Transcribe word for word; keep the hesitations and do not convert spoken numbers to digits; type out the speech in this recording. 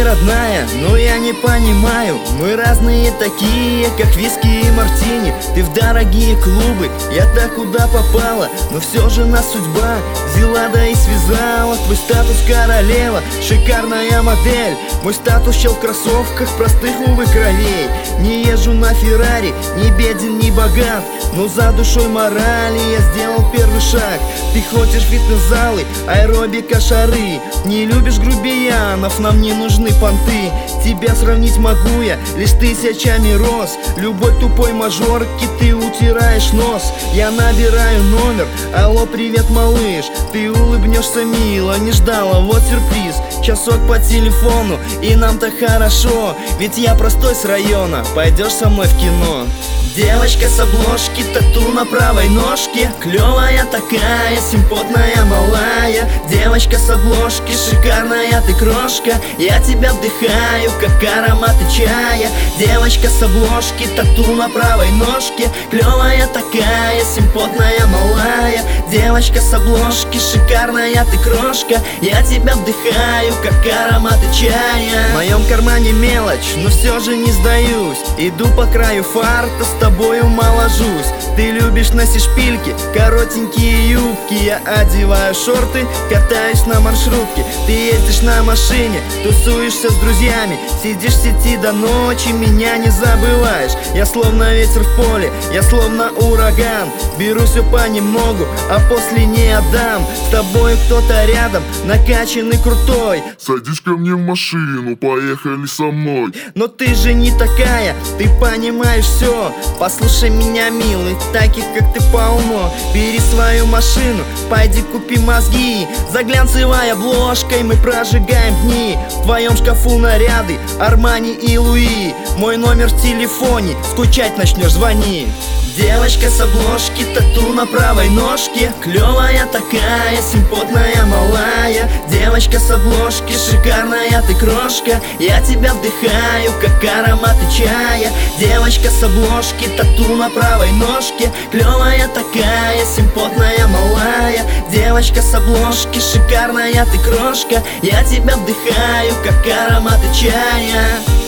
родная, но я не понимаю. Мы разные такие, как виски и мартини. Ты в дорогие клубы, я-то куда попала. Но все же нас судьба взяла да и связала. Твой статус королева, шикарная модель. Мой статус чел в кроссовках, простых, увы, кровей. Не езжу на Феррари, не беден, не богат, но за душой морали я сделал первый шаг. Ты хочешь фитнес-залы, аэробика, шары. Не любишь грубиянов, нам не нужны понты. Тебя сравнить могу я лишь тысячами роз. Любой тупой мажорки ты утираешь нос. Я набираю номер, алло, привет, малыш. Ты улыбнешься мило, не ждала, вот сюрприз. Часок по телефону, и нам-то хорошо. Ведь я простой с района, пойдешь со мной в кино. Девочка с обложки, тату на правой ножке. Клевая такая, симпотная, малая. Девочка с обложки, шикарная ты крошка. Я тебя вдыхаю, как ароматы чая. Девочка с обложки, тату на правой ножке. Клевая такая, симпотная, малая. Девочка с обложки, шикарная ты крошка. Я тебя вдыхаю, как ароматы чая. В моем кармане мелочь, но все же не сдаюсь. Иду по краю фарта, с тобою моложусь. Ты любишь носить шпильки, коротенькие юбки. Я одеваю шорты, катаюсь на маршрутке. Ты ездишь на машине, тусуешься с друзьями. Сидишь в сети до ночи, меня не забываешь. Я словно ветер в поле, я словно ураган. Беру все понемногу, а после не отдам. С тобой кто-то рядом, накачанный, крутой. Садись ко мне в машину, поехали со мной. Но ты же не такая, ты понимаешь все. Послушай меня, милый, таких как ты полно. Бери свою машину, пойди купи мозги. За глянцевой обложкой мы прожигаем дни. В твоем шкафу наряды Армани и Луи. Мой номер в телефоне, скучать начнешь, звони. Девочка с обложки, тату на правой ножке. Клевая такая, симпотная, малая. Девочка с обложки, шикарная ты крошка. Я тебя вдыхаю, как ароматы чая. Девочка с обложки, тату на правой ножке. Клевая такая, симпотная, малая. Девочка с обложки, шикарная ты крошка. Я тебя вдыхаю, как ароматы чая.